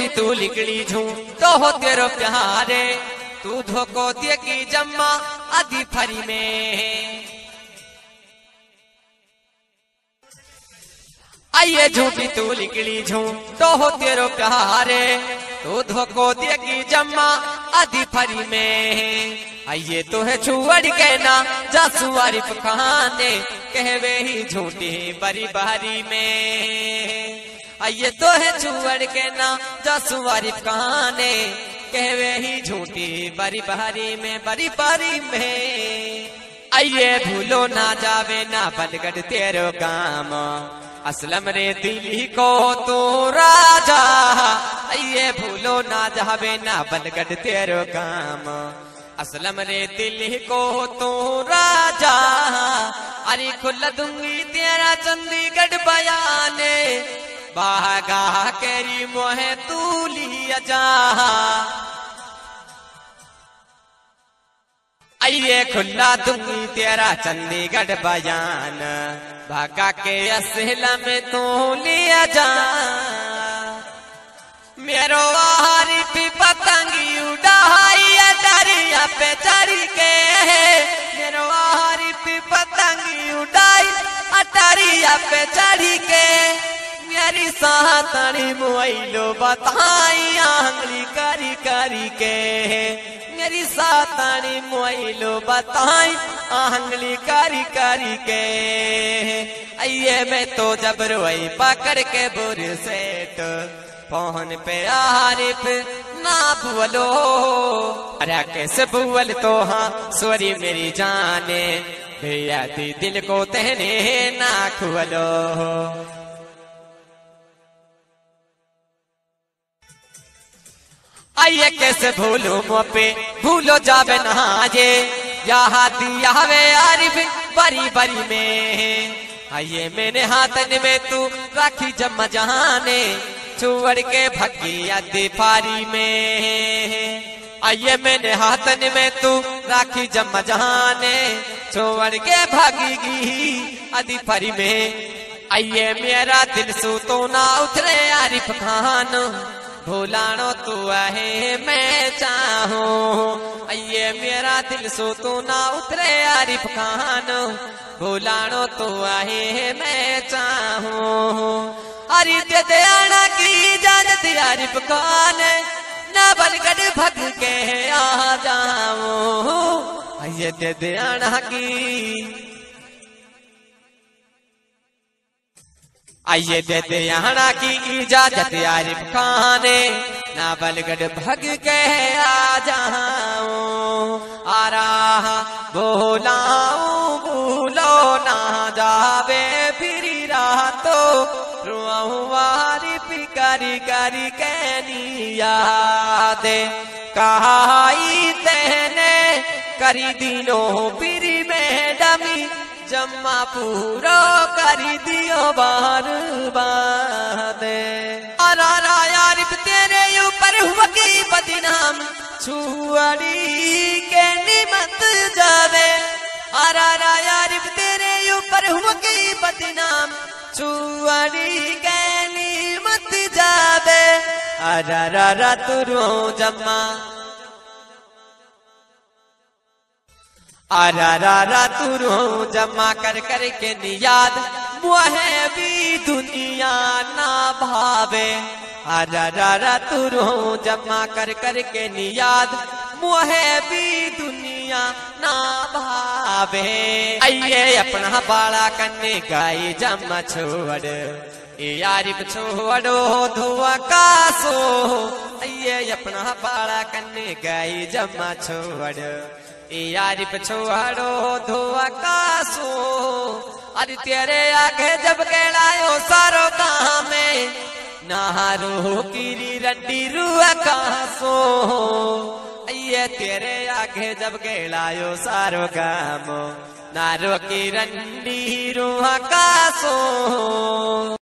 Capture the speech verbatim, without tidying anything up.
झूठी तू लिकड़ी झूठ तो हो तेरो प्यारे, तू धोको दिए की जम्मा आदि फरी में। आइए झूठी तू लिकड़ी झूठ तो हो तेरो प्यारे, तू धोको दिए की जम्मा आदि फरी में। आइए तो है छुअड़ के ना जासू आरिफ खाने, कहवे ही झूठी बरी बहरी में। आइए तो है छुअड़ के ना जासू आरिफ खाने, कहवे ही झूठी बरी बहरी में बरी बहरी में। आइए भूलो ना जावे ना बलगढ़ तेरो काम, असलम रे दिल्ली को तू राजा। आइए भूलो ना जावे ना बलगढ़ तेरो काम, असलम रे दिल्ली को तू राजा। अरे खुला दूंगी तेरा चंडीगढ़ बयाने, बागा केरी मोहे तू लिया जा। आइए खुला दूंगी तेरा चंडीगढ़ बयान, भागा के असलम में तू लिया जा। मेरो आरिफ पतंगी उड़ाई अटारिया पे चढ़ी के, मेरो आरिफ पतंगी उड़ाई अटारिया पे चढ़ी के। मेरी सातनी मोइलो बताई आंगली करी करी के, मेरी सातनी मोइलो बताई आंगली करी करी के। आइए मैं तो जब रोई पकड़ के बुर सेठ, फोन पे आरिफ ना भूलो। अरे कैसे भूल तो हाँ सॉरी मेरी जाने, भैया दी दिल को तेने ना खुलो। आइए कैसे भूलो मोपे भूलो जावे ना ये, यहाँ दिया वे आरिफ बरी बरी में। आइए मैंने हाथन में तू राखी जम्मा जहाने, छुअड़ के भगी आदि फारी में। आइए मैंने हाथन में तू राखी जम्मा जहाने, छुअड़ के भागीगी आदि फारी में। आइए मेरा दिल सू तो ना उतरे आरिफ खान, भूलानो तू है मैं चाहूं। आइए मेरा दिल सो तू ना उतरे आरिफ खान, भूलानो तू है मैं चाहूं। अरे दे दयाना की इजाजत आरिफ खान, ना बलगढ़ भग के आ जाऊं। आइए दे दयाना की, आइए दे दयाना की इजाजत आरिफ खाने, ना बलगढ़ भग के आ जाऊं। आ रहा बोलाऊं भूलो ना जावे फिरी रातो, रुआऊं आरिफ करी करी कहनी यादे। कहाई तेने करी दिनों फिरी में डमी, जम्मा पूरो करी दियो बार बादे। अरारा आरिफ तेरे ऊपर हुआ की बदनाम, छुअड़ी के निमत जावे। अरारा आरिफ तेरे ऊपर हुआ की बदनाम, छुअड़ी के निमत जावे। अरारा तुरो जम्मा, आरा तुरो जमा कर कर के नियाद, मुहे भी दुनिया ना भावे। आरा तुरो जमा कर कर के नियाद, मुहे भी दुनिया ना भावे। आइए अपना बाड़ा कन्ने गाई जमा छोड़, ए आरिफ छोड़ो धुआ कासो। आइए अपना बाड़ा कन्ने गाई जमा छोड़, ए आरिफ छोड़ो धुआ कासो। अरे तेरे आगे जब कहलायो सारो काम में, नारो कीरी रड्डी रुआ कासो। ये तेरे आगे जब कहलायो सारो काम, नारो की रंडी रुआ कासो।